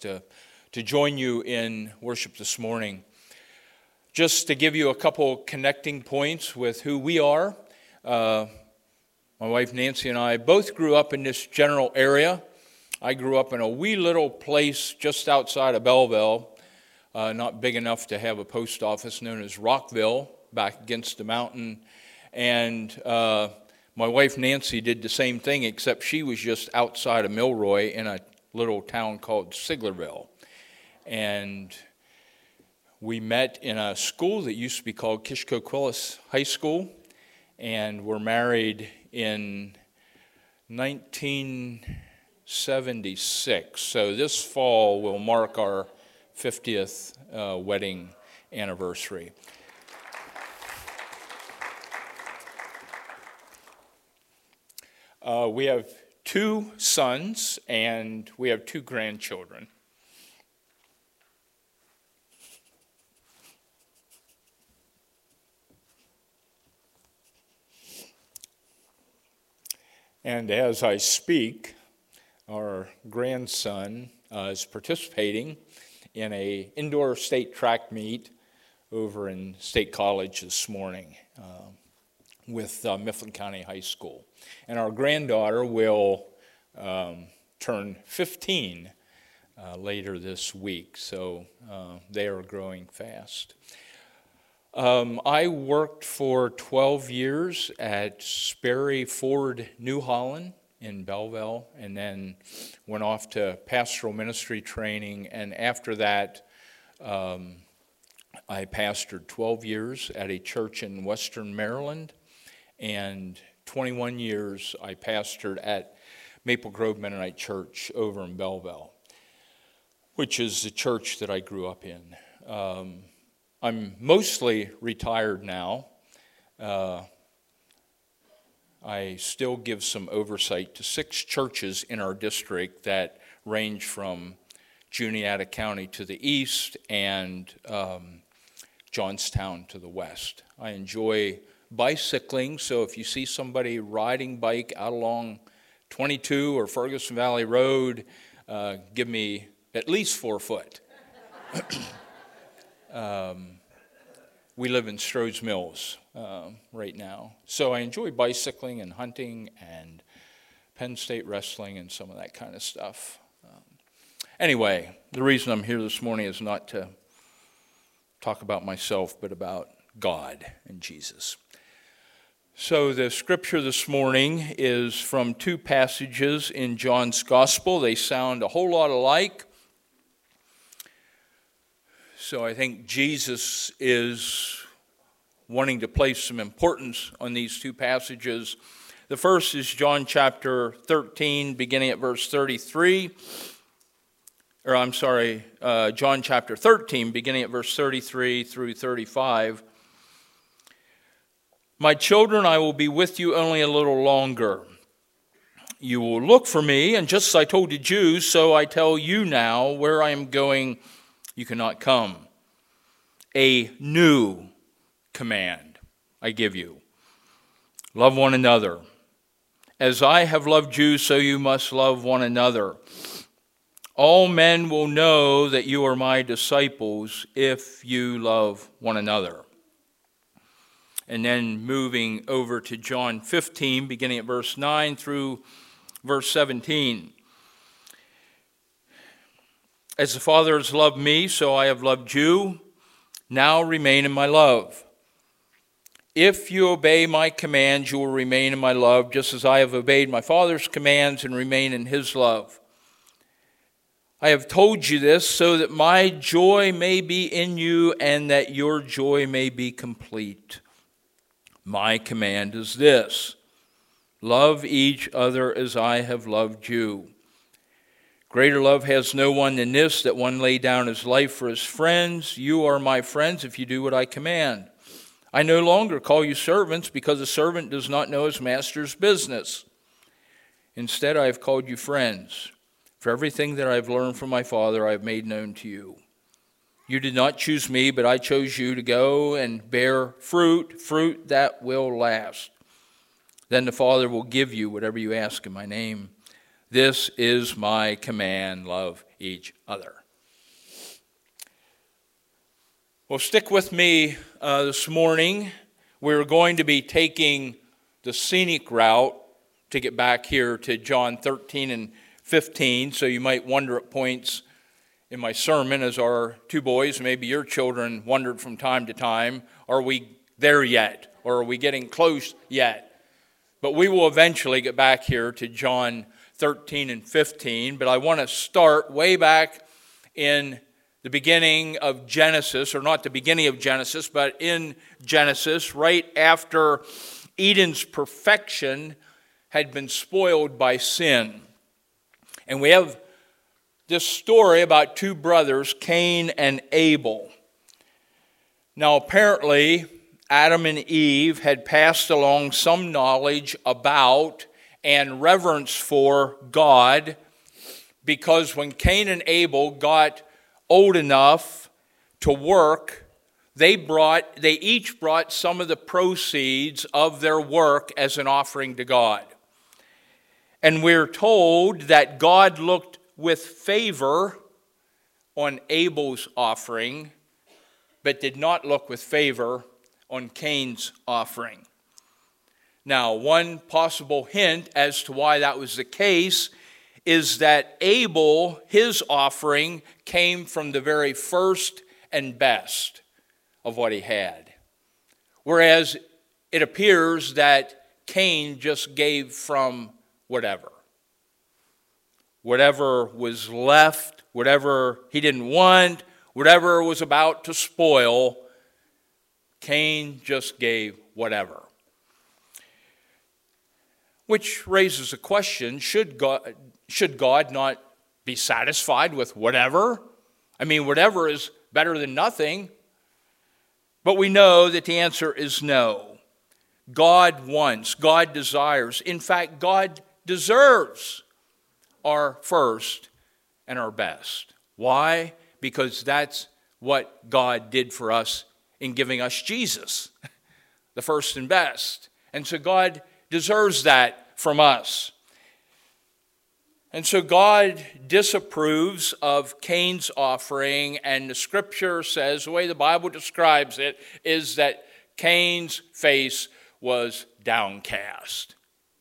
to join you in worship this morning. Just to give you a couple connecting points with who we are. My wife Nancy and I both grew up in this general area. I grew up in a wee little place just outside of Belleville, not big enough to have a post office, known as Rockville, back against the mountain. And my wife Nancy did the same thing, except she was just outside of Milroy in a little town called Siglerville. And we met in a school that used to be called Kishkoquillis High School, and were married in 1976. So this fall will mark our 50th wedding anniversary. We have 2 sons and we have 2 grandchildren. And as I speak, our grandson is participating in an indoor state track meet over in State College this morning with Mifflin County High School. And our granddaughter will turn 15 later this week, so they are growing fast. I worked for 12 years at Sperry Ford New Holland in Belleville, and then went off to pastoral ministry training. And after that, I pastored 12 years at a church in Western Maryland, and 21 years I pastored at Maple Grove Mennonite Church over in Belleville, which is the church that I grew up in. I'm mostly retired now. I still give some oversight to 6 churches in our district that range from Juniata County to the east and Johnstown to the west. I enjoy bicycling, so if you see somebody riding bike out along 22 or Ferguson Valley Road, give me at least 4 foot. We live in Stroh's Mills right now. So I enjoy bicycling and hunting and Penn State wrestling and some of that kind of stuff. Anyway, the reason I'm here this morning is not to talk about myself, but about God and Jesus. So the scripture this morning is from 2 passages in John's Gospel. They sound a whole lot alike. So I think Jesus is wanting to place some importance on these 2 passages. The first is John chapter 13, beginning at verse 33. John chapter 13, beginning at verse 33 through 35. My children, I will be with you only a little longer. You will look for me, and just as I told the Jews, so I tell you now, where I am going, you cannot come. A new command I give you. Love one another. As I have loved you, so you must love one another. All men will know that you are my disciples if you love one another. And then moving over to John 15, beginning at verse 9 through verse 17. As the Father has loved me, so I have loved you. Now remain in my love. If you obey my commands, you will remain in my love, just as I have obeyed my Father's commands and remain in his love. I have told you this so that my joy may be in you and that your joy may be complete. My command is this: love each other as I have loved you. Greater love has no one than this, that one lay down his life for his friends. You are my friends if you do what I command. I no longer call you servants, because a servant does not know his master's business. Instead, I have called you friends. For everything that I have learned from my Father, I have made known to you. You did not choose me, but I chose you to go and bear fruit that will last. Then the Father will give you whatever you ask in my name. This is my command: love each other. Well, stick with me this morning. We're going to be taking the scenic route to get back here to John 13 and 15. So you might wonder at points in my sermon, as our two boys, maybe your children, wondered from time to time, are we there yet? Or are we getting close yet? But we will eventually get back here to John 13 and 15. But I want to start way back in the beginning of Genesis, or not the beginning of Genesis, but in Genesis, right after Eden's perfection had been spoiled by sin. And we have this story about two brothers, Cain and Abel. Now, apparently, Adam and Eve had passed along some knowledge about and reverence for God, because when Cain and Abel got old enough to work, they each brought some of the proceeds of their work as an offering to God. And we're told that God looked with favor on Abel's offering, but did not look with favor on Cain's offering. Now, one possible hint as to why that was the case is that Abel, his offering, came from the very first and best of what he had. Whereas it appears that Cain just gave from whatever. Whatever was left, whatever he didn't want, whatever was about to spoil, Cain just gave whatever. Which raises a question, should God not be satisfied with whatever? I mean, whatever is better than nothing. But we know that the answer is no. God wants, God desires, in fact, God deserves our first and our best. Why? Because that's what God did for us in giving us Jesus, the first and best. And so God deserves that from us. And so God disapproves of Cain's offering, and the scripture says, the way the Bible describes it, is that Cain's face was downcast.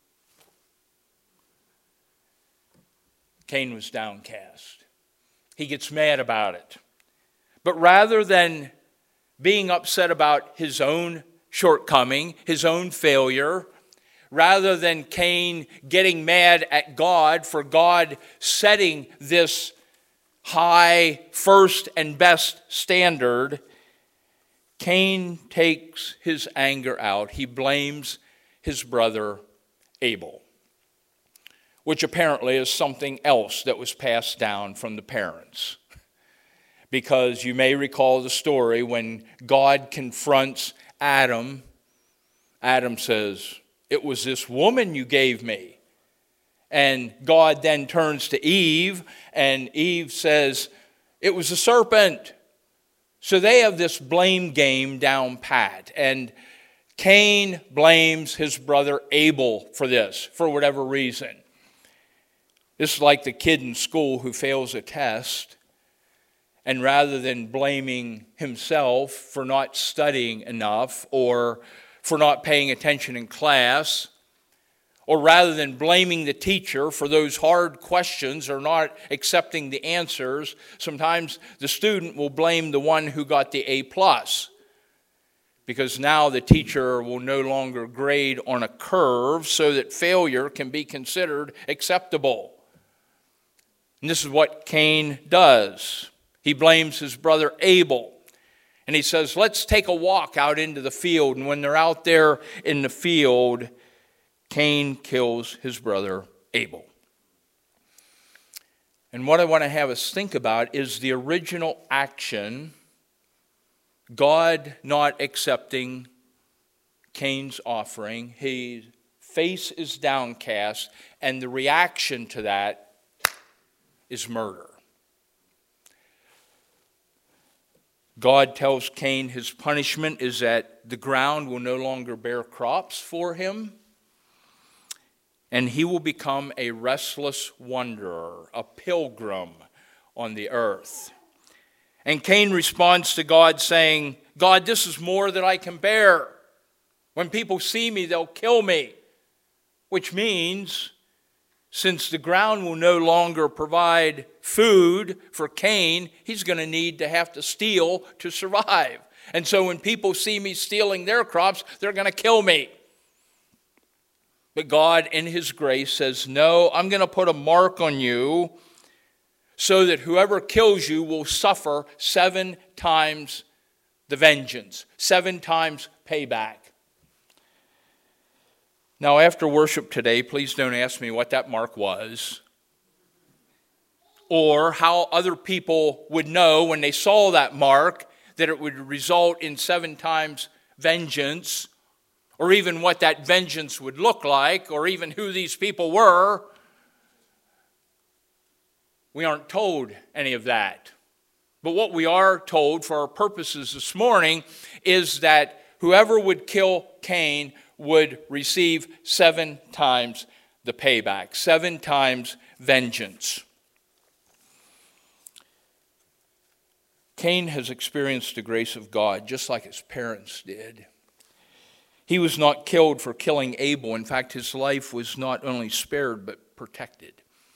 Cain was downcast. He gets mad about it. But rather than being upset about his own shortcoming, his own failure, rather than Cain getting mad at God for God setting this high, first and best standard, Cain takes his anger out. He blames his brother Abel, which apparently is something else that was passed down from the parents. Because you may recall the story when God confronts Adam. Adam says, "It was this woman you gave me." And God then turns to Eve, and Eve says, "It was a serpent." So they have this blame game down pat. And Cain blames his brother Abel for this, for whatever reason. This is like the kid in school who fails a test, and rather than blaming himself for not studying enough or for not paying attention in class, or rather than blaming the teacher for those hard questions or not accepting the answers, sometimes the student will blame the one who got the A+, because now the teacher will no longer grade on a curve so that failure can be considered acceptable. And this is what Cain does. He blames his brother Abel. And he says, let's take a walk out into the field. And when they're out there in the field, Cain kills his brother Abel. And what I want to have us think about is the original action, God not accepting Cain's offering. His face is downcast, and the reaction to that is murder. God tells Cain his punishment is that the ground will no longer bear crops for him, and he will become a restless wanderer, a pilgrim on the earth. And Cain responds to God saying, God, this is more than I can bear. When people see me, they'll kill me. Which means, since the ground will no longer provide food for Cain, he's going to need to have to steal to survive. And so when people see me stealing their crops, they're going to kill me. But God, in his grace, says, no, I'm going to put a mark on you so that whoever kills you will suffer 7 times the vengeance, 7 times payback. Now, after worship today, please don't ask me what that mark was or how other people would know when they saw that mark that it would result in 7 times vengeance, or even what that vengeance would look like, or even who these people were. We aren't told any of that. But what we are told for our purposes this morning is that whoever would kill Cain would receive 7 times the payback, 7 times vengeance. Cain has experienced the grace of God just like his parents did. He was not killed for killing Abel. In fact, his life was not only spared but protected.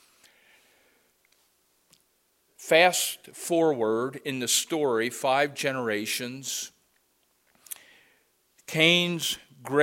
Fast forward in the story 5 generations. Cain's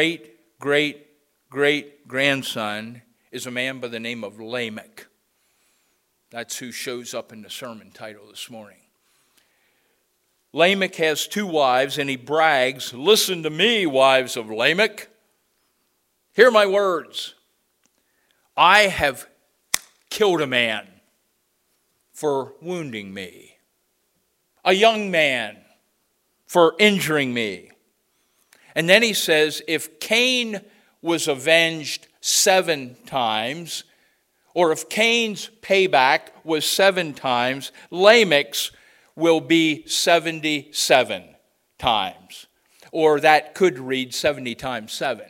great-great-great-grandson is a man by the name of Lamech. That's who shows up in the sermon title this morning. Lamech has 2 wives, and he brags, listen to me, wives of Lamech. Hear my words. I have killed a man for wounding me, a young man for injuring me. And then he says, if Cain was avenged 7 times, or if Cain's payback was 7 times, Lamech's will be 77 times. Or that could read 70 times 7.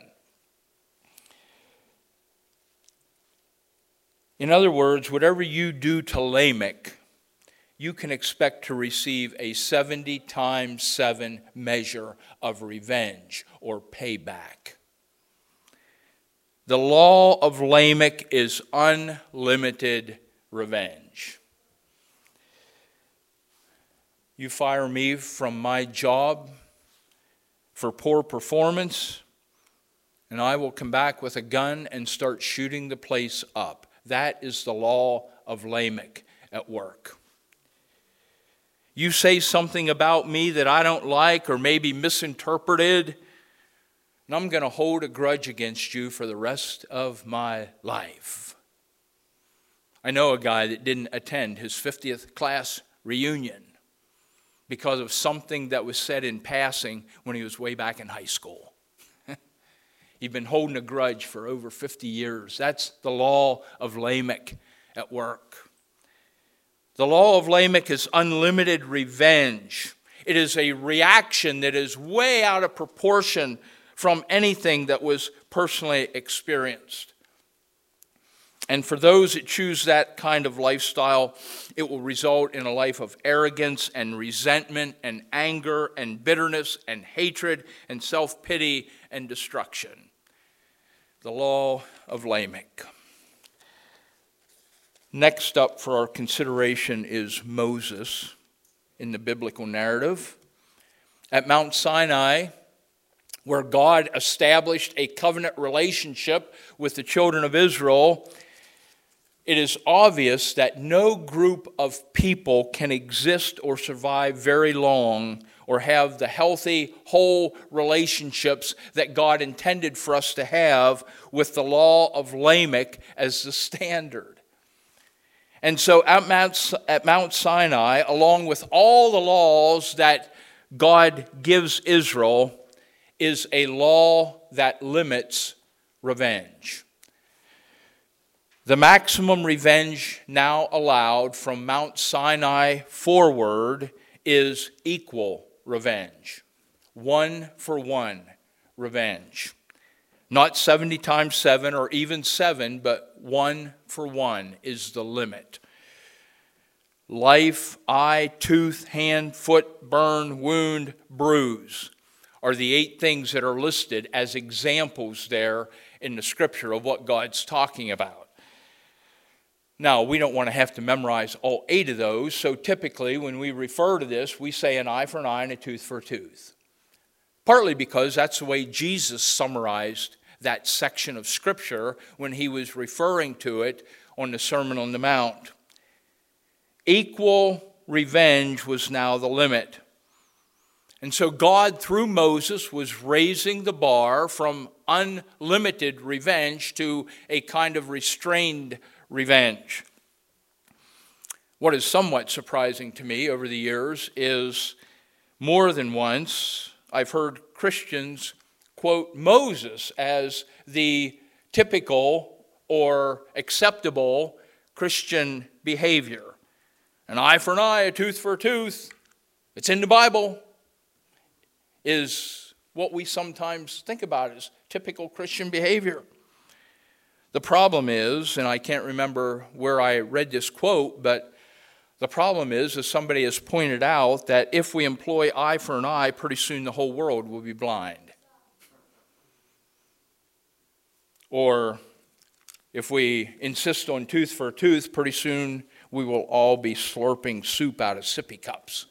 In other words, whatever you do to Lamech, you can expect to receive a 70 times 7 measure of revenge or payback. The law of Lamech is unlimited revenge. You fire me from my job for poor performance, and I will come back with a gun and start shooting the place up. That is the law of Lamech at work. You say something about me that I don't like or maybe misinterpreted, and I'm going to hold a grudge against you for the rest of my life. I know a guy that didn't attend his 50th class reunion because of something that was said in passing when he was way back in high school. He'd been holding a grudge for over 50 years. That's the law of Lamech at work. The law of Lamech is unlimited revenge. It is a reaction that is way out of proportion from anything that was personally experienced. And for those that choose that kind of lifestyle, it will result in a life of arrogance and resentment and anger and bitterness and hatred and self-pity and destruction. The law of Lamech. Next up for our consideration is Moses in the biblical narrative. At Mount Sinai, where God established a covenant relationship with the children of Israel, it is obvious that no group of people can exist or survive very long or have the healthy, whole relationships that God intended for us to have with the law of Lamech as the standard. And so at Mount Sinai, along with all the laws that God gives Israel, is a law that limits revenge. The maximum revenge now allowed from Mount Sinai forward is equal revenge. 1-for-1 revenge. Not 70 times 7 or even 7, but 1-for-1 is the limit. life, eye, tooth, hand, foot, burn, wound, bruise are the 8 things that are listed as examples there in the scripture of what God's talking about. Now, we don't want to have to memorize all 8 of those, so typically when we refer to this, we say an eye for an eye and a tooth for a tooth. Partly because that's the way Jesus summarized that section of Scripture when he was referring to it on the Sermon on the Mount. Equal revenge was now the limit. And so God, through Moses, was raising the bar from unlimited revenge to a kind of restrained revenge. What is somewhat surprising to me over the years is more than once I've heard Christians quote Moses as the typical or acceptable Christian behavior. An eye for an eye, a tooth for a tooth. It's in the Bible. Is what we sometimes think about as typical Christian behavior. The problem is, and I can't remember where I read this quote, but the problem is, as somebody has pointed out, that if we employ eye for an eye, pretty soon the whole world will be blind. Or if we insist on tooth for a tooth, pretty soon we will all be slurping soup out of sippy cups.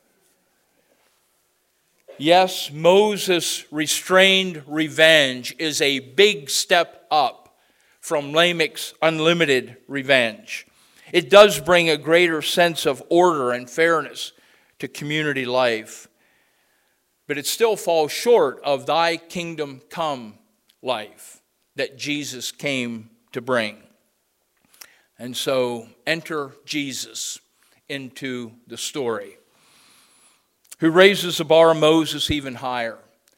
Yes, Moses' restrained revenge is a big step up from Lamech's unlimited revenge. It does bring a greater sense of order and fairness to community life. But it still falls short of thy kingdom come life that Jesus came to bring. And so enter Jesus into the story, who raises the bar of Moses even higher.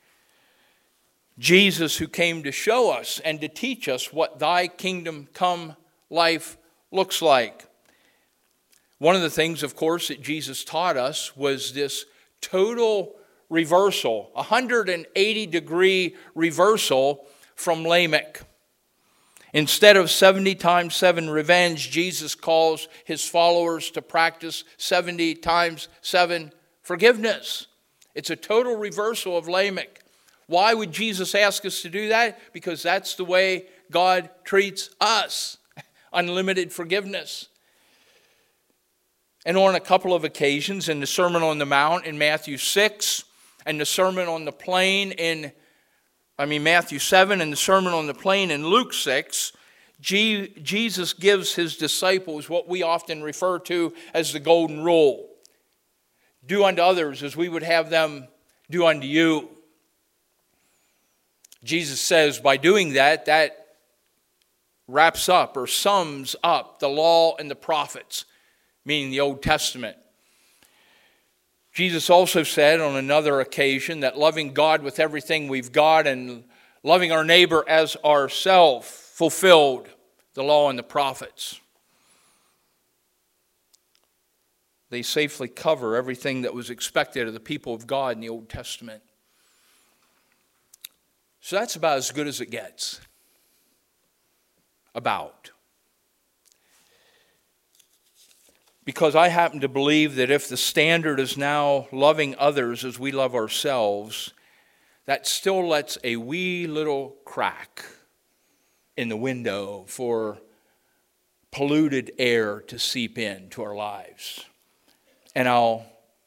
Jesus, who came to show us and to teach us what thy kingdom come life looks like. One of the things, of course, that Jesus taught us was this total reversal, 180-degree reversal from Lamech. Instead of 70 times 7 revenge, Jesus calls his followers to practice 70 times 7 forgiveness. It's a total reversal of Lamech. Why would Jesus ask us to do that? Because that's the way God treats us. Unlimited forgiveness. And on a couple of occasions in the Sermon on the Mount in Matthew 6 and the Sermon on the Plain in Matthew 7 and the Sermon on the Plain in Luke 6, Jesus gives his disciples what we often refer to as the golden rule. Do unto others as we would have them do unto you. Jesus says by doing that, that wraps up or sums up the law and the prophets, meaning the Old Testament. Jesus also said on another occasion that loving God with everything we've got and loving our neighbor as ourselves fulfilled the law and the prophets. They safely cover everything that was expected of the people of God in the Old Testament. So that's about as good as it gets. About. Because I happen to believe that if the standard is now loving others as we love ourselves, that still lets a wee little crack in the window for polluted air to seep into our lives. And I'll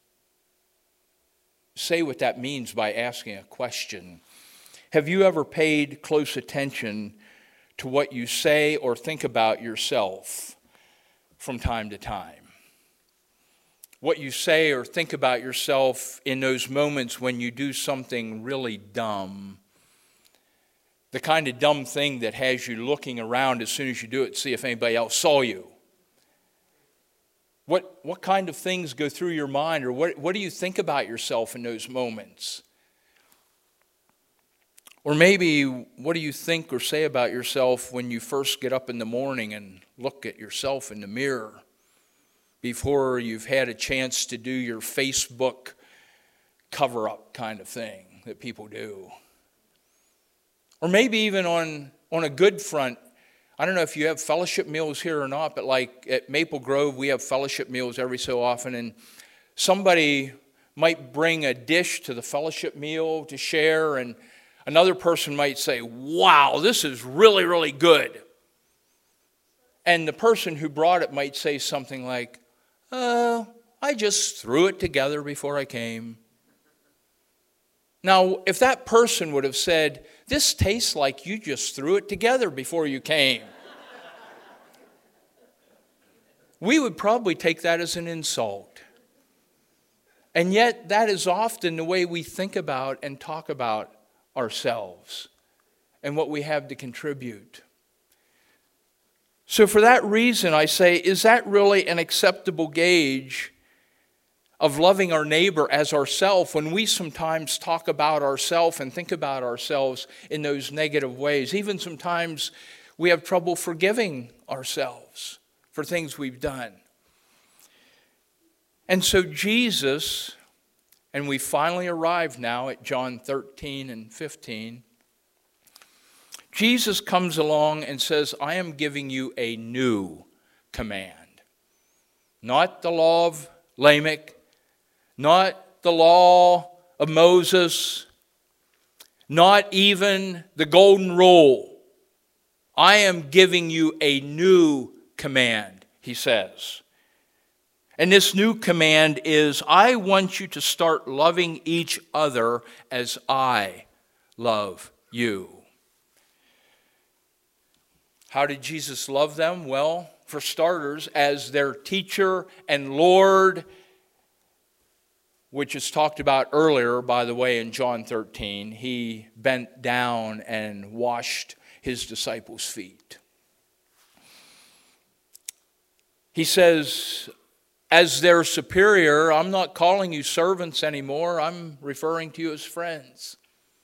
say what that means by asking a question. Have you ever paid close attention to what you say or think about yourself from time to time? What you say or think about yourself in those moments when you do something really dumb. The kind of dumb thing that has you looking around as soon as you do it to see if anybody else saw you. What kind of things go through your mind, or what do you think about yourself in those moments? Or maybe what do you think or say about yourself when you first get up in the morning and look at yourself in the mirror before you've had a chance to do your Facebook cover-up kind of thing that people do? Or maybe even on a good front, I don't know if you have fellowship meals here or not, but like at Maple Grove, we have fellowship meals every so often, and somebody might bring a dish to the fellowship meal to share, and another person might say, wow, this is really, really good. And the person who brought it might say something like, I just threw it together before I came. Now, if that person would have said, this tastes like you just threw it together before you came, we would probably take that as an insult. And yet, that is often the way we think about and talk about ourselves and what we have to contribute. So for that reason, I say, is that really an acceptable gauge of loving our neighbor as ourselves when we sometimes talk about ourselves and think about ourselves in those negative ways? Even sometimes we have trouble forgiving ourselves for things we've done. And so Jesus, and we finally arrive now at John 13 and 15, Jesus comes along and says, I am giving you a new command. Not the law of Lamech, not the law of Moses, not even the golden rule. I am giving you a new command, he says. And this new command is, I want you to start loving each other as I love you. How did Jesus love them? Well, for starters, as their teacher and Lord, which is talked about earlier, by the way, in John 13, he bent down and washed his disciples' feet. He says, as their superior, I'm not calling you servants anymore. I'm referring to you as friends.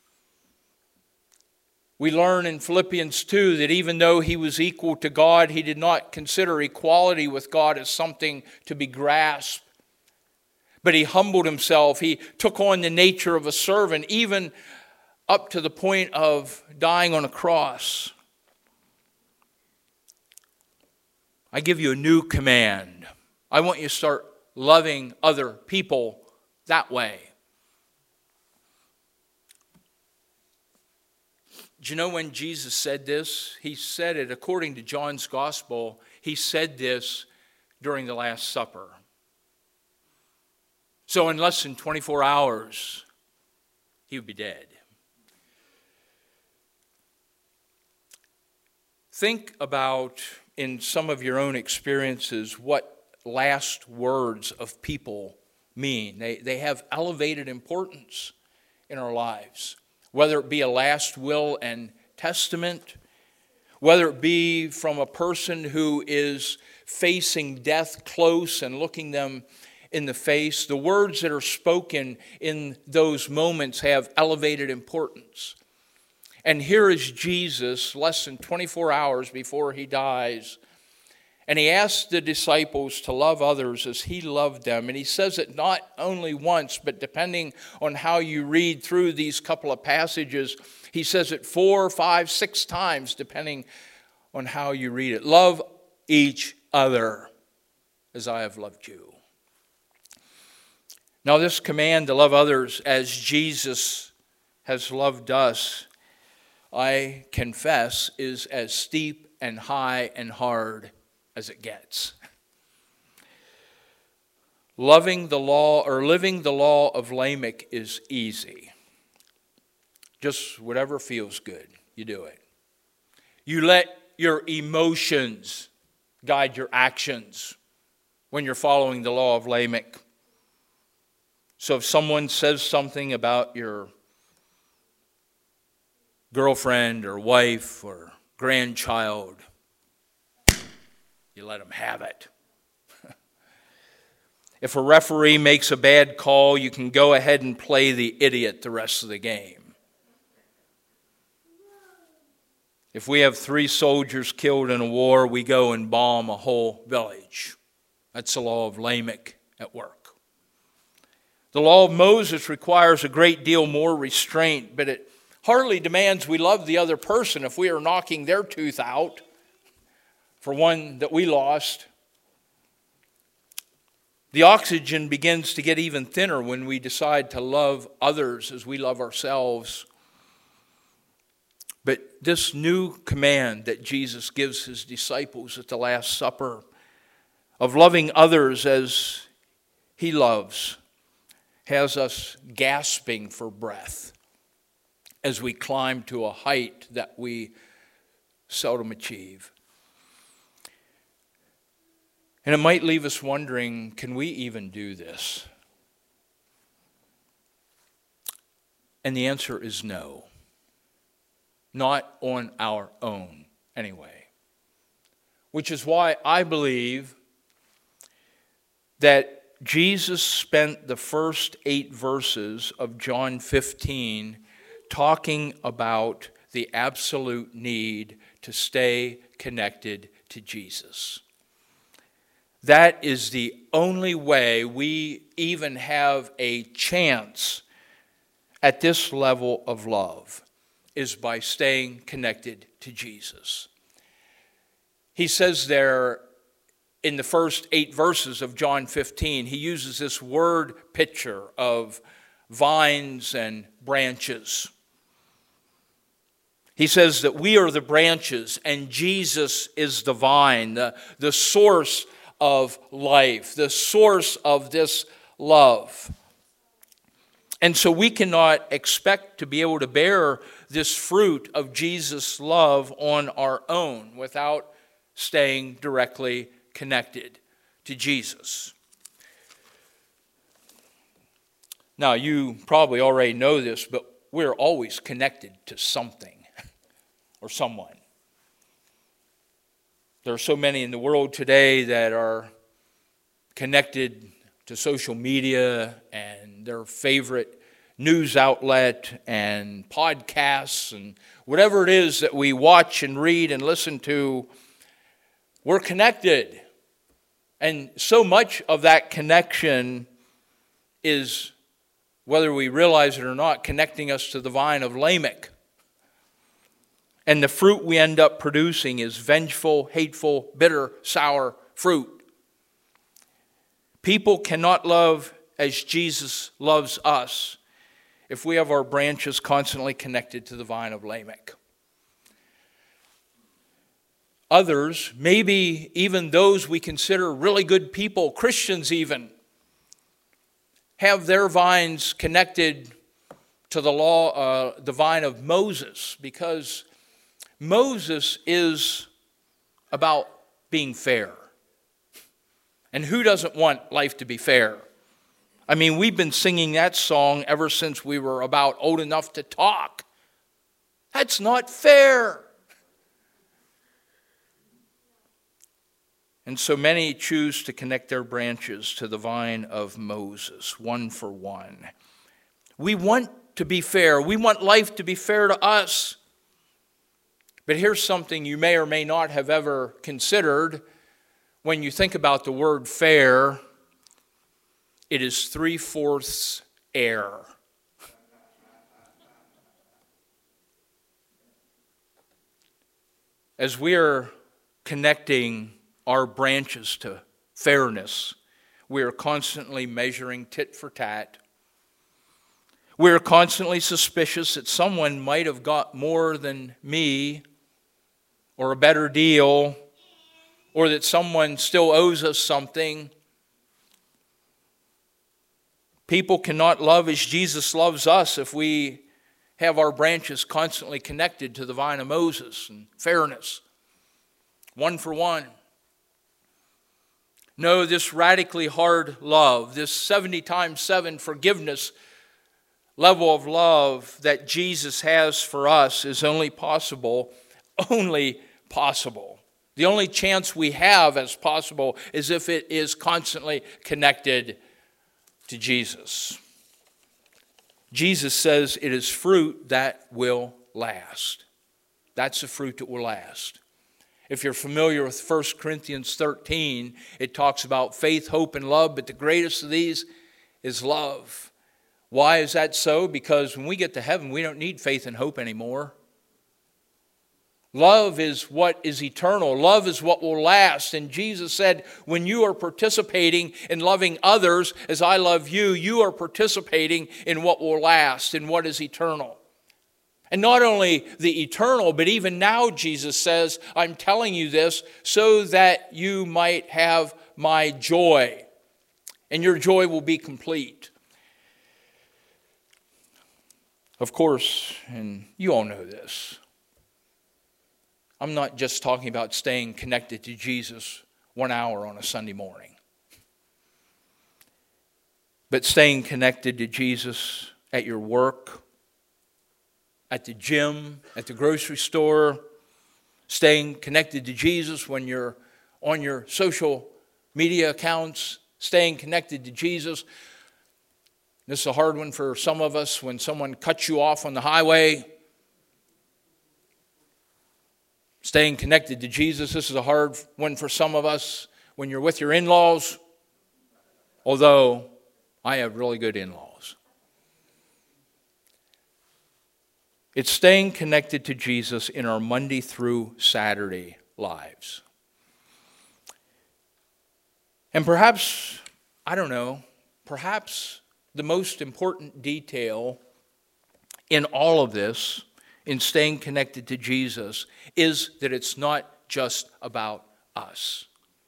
We learn in Philippians 2 that even though he was equal to God, he did not consider equality with God as something to be grasped. But he humbled himself. He took on the nature of a servant, even up to the point of dying on a cross. I give you a new command. I want you to start loving other people that way. Do you know when Jesus said this? He said it, according to John's Gospel, he said this during the Last Supper. So in less than 24 hours, he would be dead. Think about, in some of your own experiences, what last words of people mean. They have elevated importance in our lives. Whether it be a last will and testament, whether it be from a person who is facing death close and looking them in the face, the words that are spoken in those moments have elevated importance. And here is Jesus, less than 24 hours before he dies, and he asks the disciples to love others as he loved them. And he says it not only once, but depending on how you read through these couple of passages, he says it 4, 5, 6 times, depending on how you read it. Love each other as I have loved you. Now, this command to love others as Jesus has loved us, I confess, is as steep and high and hard as it gets. Loving the law or living the law of Lamech is easy. Just whatever feels good, you do it. You let your emotions guide your actions when you're following the law of Lamech. So if someone says something about your girlfriend or wife or grandchild, you let them have it. If a referee makes a bad call, you can go ahead and play the idiot the rest of the game. If we have 3 soldiers killed in a war, we go and bomb a whole village. That's the law of Lamech at work. The law of Moses requires a great deal more restraint, but it hardly demands we love the other person if we are knocking their tooth out. for one that we lost. The oxygen begins to get even thinner when we decide to love others as we love ourselves. But this new command that Jesus gives his disciples at the Last Supper of loving others as he loves has us gasping for breath as we climb to a height that we seldom achieve. And it might leave us wondering, can we even do this? And the answer is no. Not on our own, anyway. Which is why I believe that Jesus spent the first 8 verses of John 15 talking about the absolute need to stay connected to Jesus. That is the only way we even have a chance at this level of love, is by staying connected to Jesus. He says there in the first 8 verses of John 15, he uses this word picture of vines and branches. He says that we are the branches and Jesus is the vine, the source of life, the source of this love. And so we cannot expect to be able to bear this fruit of Jesus' love on our own without staying directly connected to Jesus. Now, you probably already know this, but we're always connected to something or someone. There are so many in the world today that are connected to social media and their favorite news outlet and podcasts and whatever it is that we watch and read and listen to. We're connected. And so much of that connection is, whether we realize it or not, connecting us to the vine of Lamech. And the fruit we end up producing is vengeful, hateful, bitter, sour fruit. People cannot love as Jesus loves us if we have our branches constantly connected to the vine of Lamech. Others, maybe even those we consider really good people, Christians even, have their vines connected to the vine of Moses, because Moses is about being fair. And who doesn't want life to be fair? I mean, we've been singing that song ever since we were about old enough to talk. That's not fair. And so many choose to connect their branches to the vine of Moses, one for one. We want to be fair. We want life to be fair to us. But here's something you may or may not have ever considered. When you think about the word fair, it is 3/4 air. As we are connecting our branches to fairness, we are constantly measuring tit for tat. We are constantly suspicious that someone might have got more than me, or a better deal, or that someone still owes us something. People cannot love as Jesus loves us if we have our branches constantly connected to the vine of Moses and fairness, one for one. No, this radically hard love, this 70 times 7 forgiveness level of love that Jesus has for us is only possible. The only chance we have as possible is if it is constantly connected to Jesus. Jesus says it is fruit that will last. That's the fruit that will last. If you're familiar with 1 Corinthians 13, it talks about faith, hope, and love, but the greatest of these is love. Why is that so? Because when we get to heaven, we don't need faith and hope anymore. Love is what is eternal. Love is what will last. And Jesus said, when you are participating in loving others as I love you, you are participating in what will last, in what is eternal. And not only the eternal, but even now Jesus says, I'm telling you this so that you might have my joy. And your joy will be complete. Of course, and you all know this, I'm not just talking about staying connected to Jesus 1 hour on a Sunday morning, but staying connected to Jesus at your work, at the gym, at the grocery store, staying connected to Jesus when you're on your social media accounts, staying connected to Jesus. This is a hard one for some of us when someone cuts you off on the highway. Staying connected to Jesus. This is a hard one for some of us when you're with your in-laws. Although I have really good in-laws. It's staying connected to Jesus in our Monday through Saturday lives. And perhaps, I don't know, perhaps the most important detail in all of this, in staying connected to Jesus, is that it's not just about us.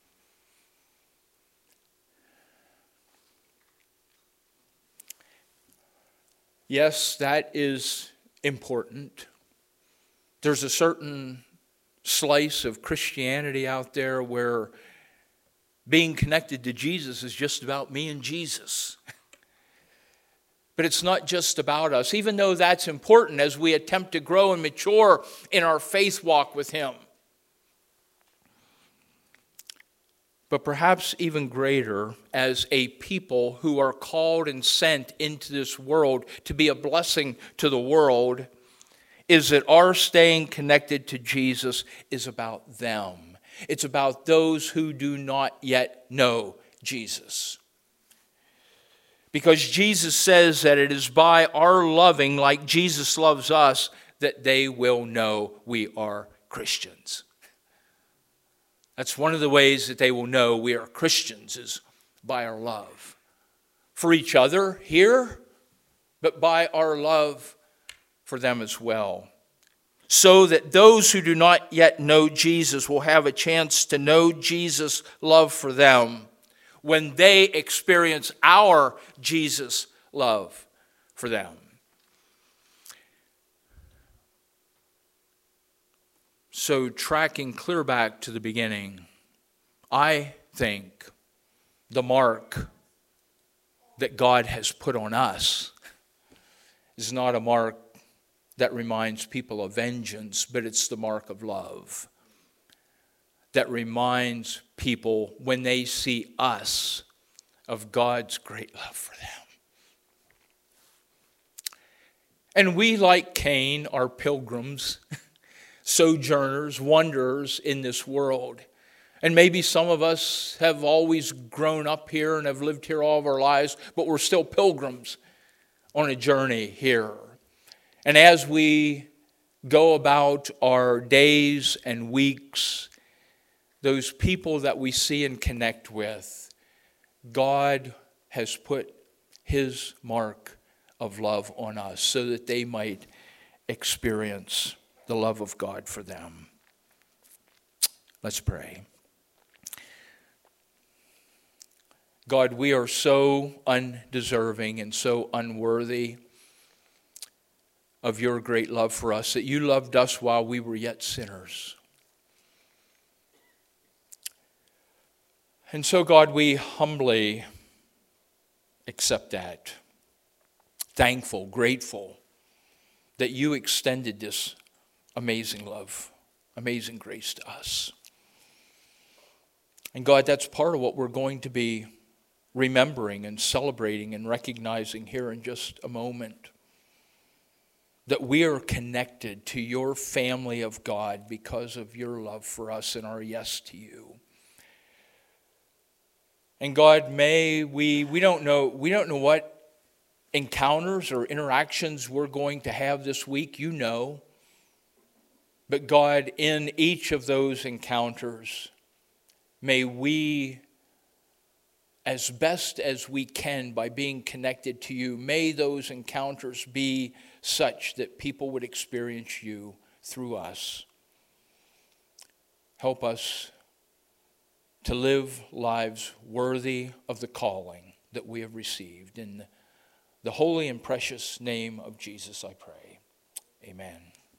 Yes, that is important. There's a certain slice of Christianity out there where being connected to Jesus is just about me and Jesus. But it's not just about us, even though that's important as we attempt to grow and mature in our faith walk with Him. But perhaps even greater, as a people who are called and sent into this world to be a blessing to the world, is that our staying connected to Jesus is about them. It's about those who do not yet know Jesus. Because Jesus says that it is by our loving like Jesus loves us that they will know we are Christians. That's one of the ways that they will know we are Christians, is by our love for each other here, but by our love for them as well. So that those who do not yet know Jesus will have a chance to know Jesus' love for them when they experience our Jesus' love for them. So tracking clear back to the beginning, I think the mark that God has put on us is not a mark that reminds people of vengeance, but it's the mark of love that reminds people when they see us of God's great love for them. And we, like Cain, are pilgrims, sojourners, wanderers in this world. And maybe some of us have always grown up here and have lived here all of our lives, but we're still pilgrims on a journey here. And as we go about our days and weeks, those people that we see and connect with, God has put His mark of love on us so that they might experience the love of God for them. Let's pray. God, we are so undeserving and so unworthy of your great love for us, that you loved us while we were yet sinners. And so, God, we humbly accept that. Thankful, grateful that you extended this amazing love, amazing grace to us. And God, that's part of what we're going to be remembering and celebrating and recognizing here in just a moment. That we are connected to your family of God because of your love for us and our yes to you. And God, may we don't know what encounters or interactions we're going to have this week, you know. But God, in each of those encounters, may we, as best as we can by being connected to you, may those encounters be such that people would experience you through us. Help us to live lives worthy of the calling that we have received. In the holy and precious name of Jesus, I pray. Amen.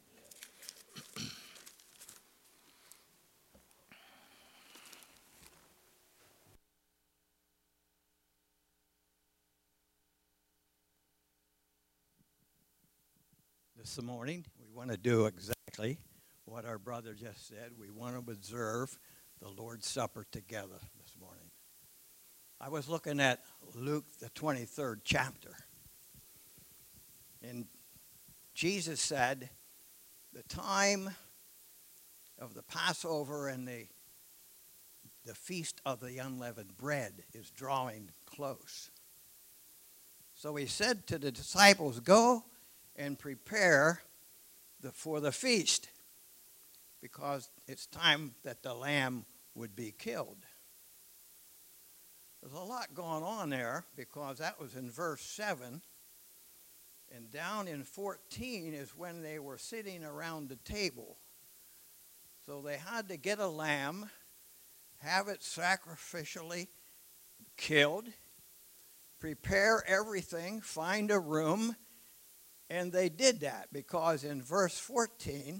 This morning, we want to do exactly what our brother just said. We want to observe the Lord's Supper together this morning. I was looking at Luke, the 23rd chapter. And Jesus said, the time of the Passover and the feast of the unleavened bread is drawing close. So he said to the disciples, go and prepare for the feast, because it's time that the lamb would be killed. There's a lot going on there, because that was in verse 7. And down in 14 is when they were sitting around the table. So they had to get a lamb, have it sacrificially killed, prepare everything, find a room. And they did that, because in verse 14,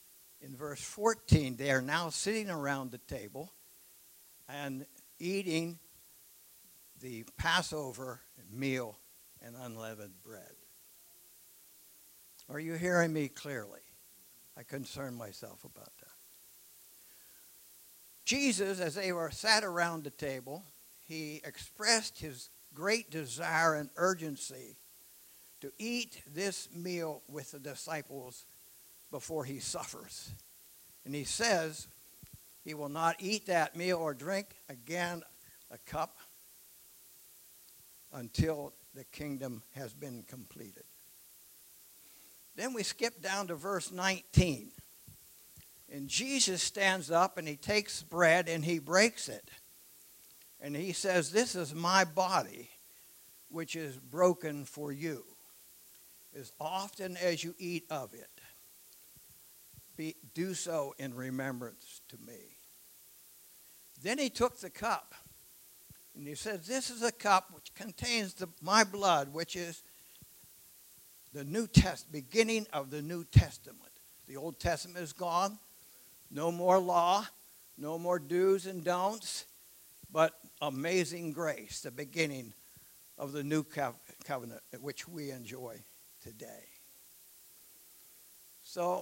they are now sitting around the table and eating the Passover meal and unleavened bread. Are you hearing me clearly? I concern myself about that. Jesus, as they were sat around the table, he expressed his great desire and urgency to eat this meal with the disciples before he suffers. And he says he will not eat that meal or drink again a cup until the kingdom has been completed. Then we skip down to verse 19. And Jesus stands up and he takes bread and he breaks it. And he says, this is my body, which is broken for you. As often as you eat of it, do so in remembrance to me. Then he took the cup, and he said, this is a cup which contains my blood, which is the beginning of the New Testament. The Old Testament is gone. No more law, no more do's and don'ts, but amazing grace, the beginning of the new covenant, which we enjoy today. So,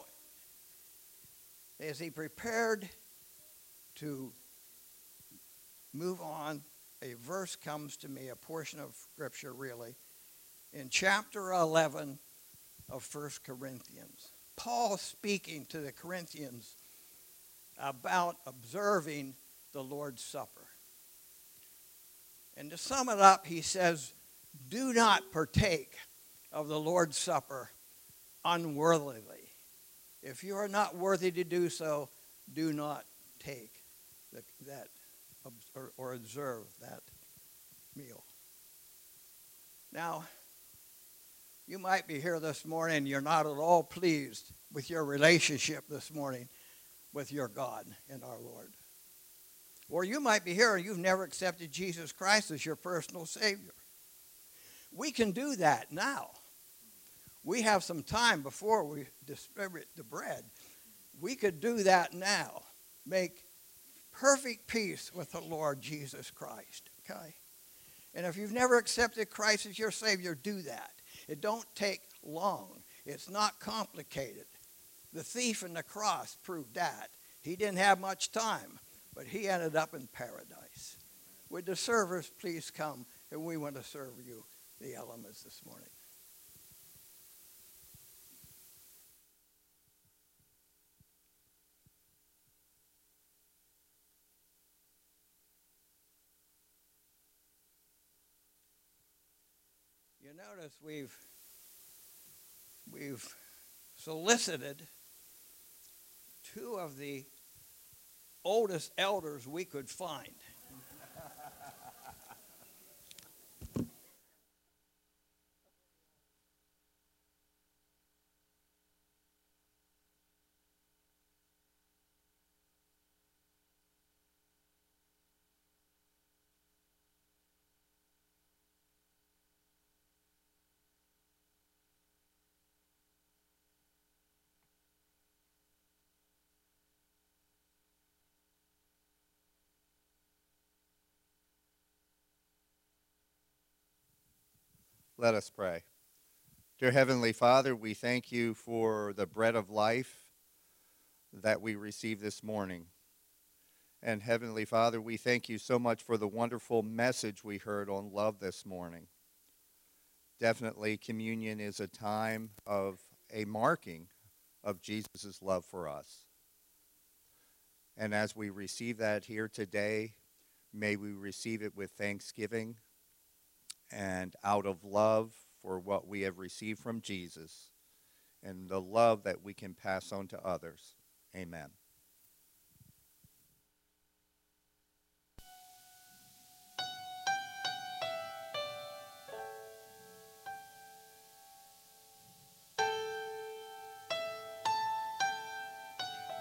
as he prepared to move on, a verse comes to me, a portion of Scripture really, in chapter 11 of 1 Corinthians. Paul speaking to the Corinthians about observing the Lord's Supper. And to sum it up, he says, do not partake of the Lord's Supper unworthily. If you are not worthy to do so, do not take that or observe that meal. Now, you might be here this morning and you're not at all pleased with your relationship this morning with your God and our Lord. Or you might be here and you've never accepted Jesus Christ as your personal Savior. We can do that now. We have some time before we distribute the bread. We could do that now. Make perfect peace with the Lord Jesus Christ, okay? And if you've never accepted Christ as your Savior, do that. It don't take long. It's not complicated. The thief on the cross proved that. He didn't have much time, but he ended up in paradise. Would the servers please come, and we want to serve you the elements this morning. You notice we've solicited two of the oldest elders we could find. Let us pray. Dear Heavenly Father, we thank you for the bread of life that we received this morning. And Heavenly Father, we thank you so much for the wonderful message we heard on love this morning. Definitely, communion is a time of a marking of Jesus' love for us. And as we receive that here today, may we receive it with thanksgiving and out of love for what we have received from Jesus and the love that we can pass on to others. Amen.